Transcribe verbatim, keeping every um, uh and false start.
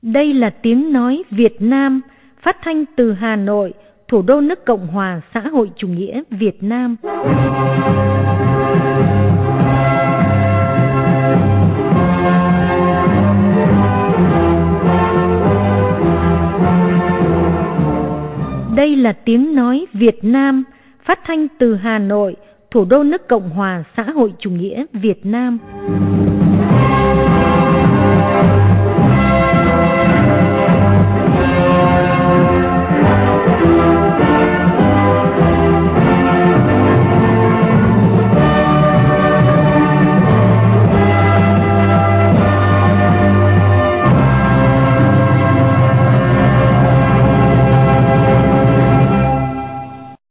Đây là tiếng nói Việt Nam, phát thanh từ Hà Nội, thủ đô nước Cộng hòa xã hội chủ nghĩa Việt Nam. Đây là tiếng nói Việt Nam, phát thanh từ Hà Nội, thủ đô nước Cộng hòa xã hội chủ nghĩa Việt Nam.